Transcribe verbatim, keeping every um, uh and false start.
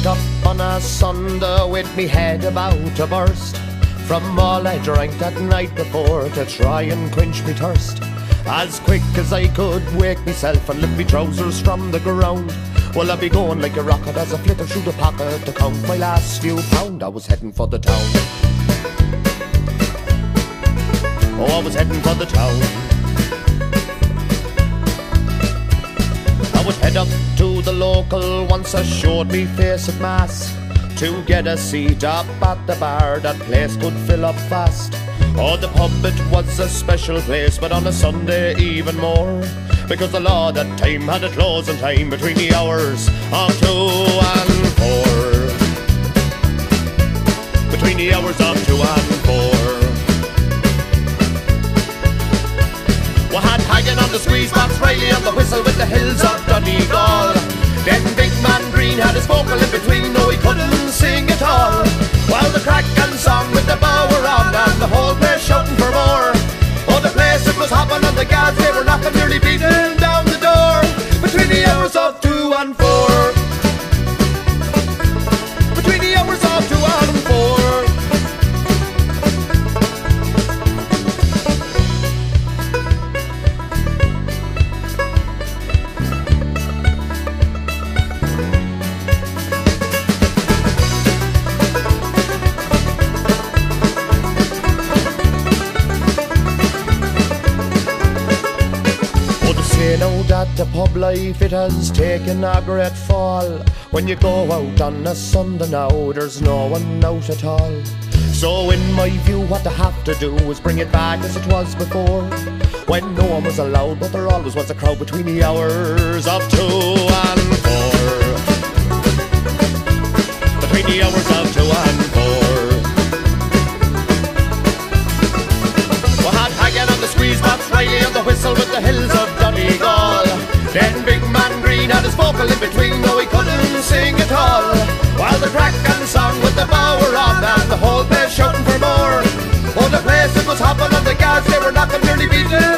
up on a Sunday with me head about to burst from all I drank that night before to try and quench me thirst. As quick as I could wake myself and lift me trousers from the ground, well, I'd be going like a rocket as I flitter through the pocket to count my last few pound. I was heading for the town. Oh, I was heading for the town. I would head up to the local once I showed me face at mass, to get a seat up at the bar. That place could fill up fast. Oh, the pub, it was a special place, but on a Sunday even more, because the law that time had a closing time between the hours of two and four. Between the hours of two and four. We had Haggin on the squeeze box, Riley on the whistle with the hills of Donegal. Then Big Man Green had his vocal in between, though he couldn't sing at all. While the crack and song with the bower on, and the whole place shouting for more. Oh, the place it was hopping on the gas, they were knocking, nearly beating down the door. Between the hours of two and four. Between the hours of two and four. Know that the pub life, it has taken a great fall. When you go out on a Sunday now, there's no one out at all. So in my view, what they have to do is bring it back as it was before, when no one was allowed, but there always was a crowd between the hours of two and four. Between the hours of two and four. We had Haggin on the squeeze box, Riley on the whistle with the hills of Donegal. Then Big Man Green had his vocal in between, though he couldn't sing at all. While the crack and song with the bower on, and the whole place shouting for more. Oh, the place it was hopping on the gas, they were knocking, nearly beating